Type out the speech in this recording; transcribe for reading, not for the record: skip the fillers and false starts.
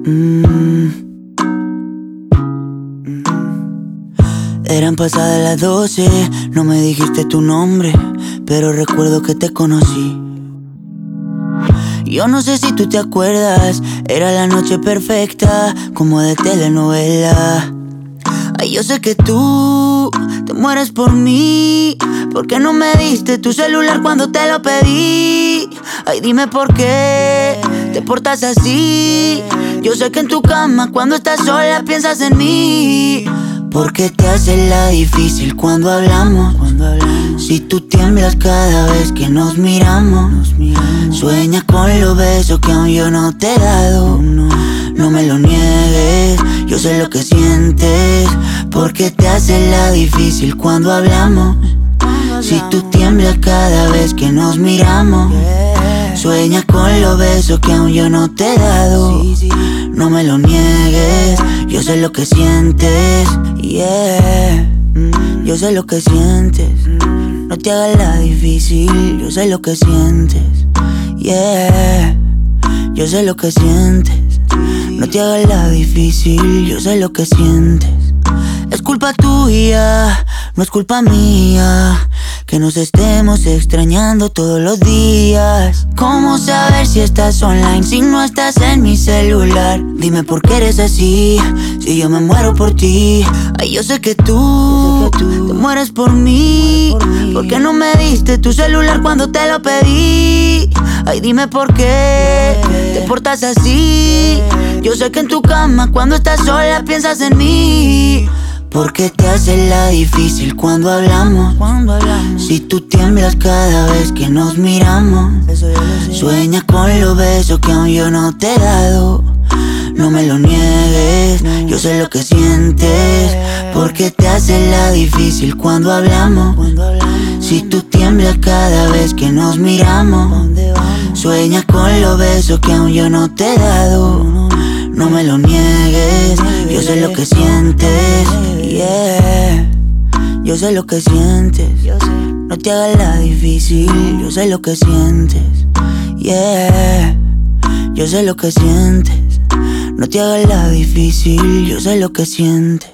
Eran pasadas las 12, no me dijiste tu nombre, pero recuerdo que te conocí. Yo no sé si tú te acuerdas, era la noche perfecta, como de telenovela. Ay, yo sé que tú te mueres por mí. ¿Por qué no me diste tu celular cuando te lo pedí? Ay, dime por qué te portas así. Yo sé que en tu cama cuando estás sola piensas en mí. ¿Por qué te haces la difícil cuando hablamos? Si tú tiemblas cada vez que nos miramos. Sueñas con los besos que aún yo no te he dado. No me lo niegues, yo sé lo que sientes. ¿Por qué te haces la difícil cuando hablamos? Si tú tiemblas cada vez que nos miramos. Sueñas con los besos que aún yo no te he dado. No me lo niegues, yo sé lo que sientes. Yeah, yo sé lo que sientes. No te hagas la difícil, yo sé lo que sientes. Yeah, yo sé lo que sientes. No te hagas la difícil, yo sé lo que sientes. Es culpa tuya, no es culpa mía, que nos estemos extrañando todos los días. ¿Cómo saber si estás online si no estás en mi celular? Dime por qué eres así, si yo me muero por ti. Ay, yo sé que tú te mueres por mí. ¿Por qué no me diste tu celular cuando te lo pedí? Ay, dime por qué te portas así. Yo sé que en tu cama cuando estás sola piensas en mí. ¿Por qué te haces la difícil cuando hablamos? Si tú tiemblas cada vez que nos miramos. Sueñas con los besos que aún yo no te he dado. No me lo niegues, yo sé lo que sientes. ¿Por qué te haces la difícil cuando hablamos? Si tú tiemblas cada vez que nos miramos. Sueñas con los besos que aún yo no te he dado. No me lo niegues, yo sé lo que sientes. Yeah, yo sé lo que sientes. No te hagas la difícil, yo sé lo que sientes. Yeah, yo sé lo que sientes. No te hagas la difícil, yo sé lo que sientes.